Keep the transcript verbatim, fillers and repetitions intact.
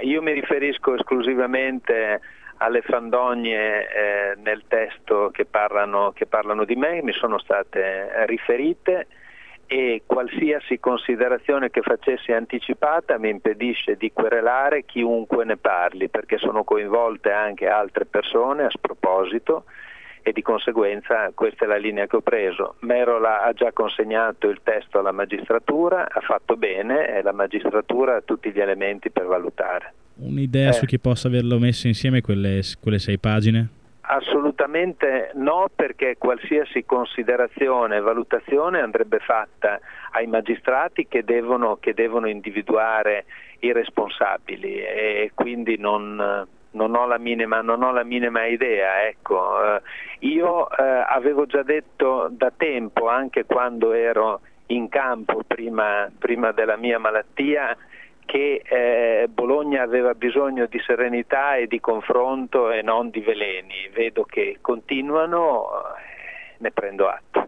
io mi riferisco esclusivamente alle fandonie eh, nel testo che parlano, che parlano di me, mi sono state riferite, e qualsiasi considerazione che facessi anticipata mi impedisce di querelare chiunque ne parli, perché sono coinvolte anche altre persone a sproposito, e di conseguenza questa è la linea che ho preso. Merola ha già consegnato il testo alla magistratura, ha fatto bene, e la magistratura ha tutti gli elementi per valutare. Un'idea eh. su chi possa averlo messo insieme quelle, quelle sei pagine? Assolutamente no, perché qualsiasi considerazione e valutazione andrebbe fatta ai magistrati che devono, che devono individuare i responsabili, e quindi non, non ho la minima, non ho la minima idea. Ecco, eh, io eh, avevo già detto da tempo, anche quando ero in campo prima, prima della mia malattia, che eh, Bologna aveva bisogno di serenità e di confronto e non di veleni. Vedo che continuano, ne prendo atto.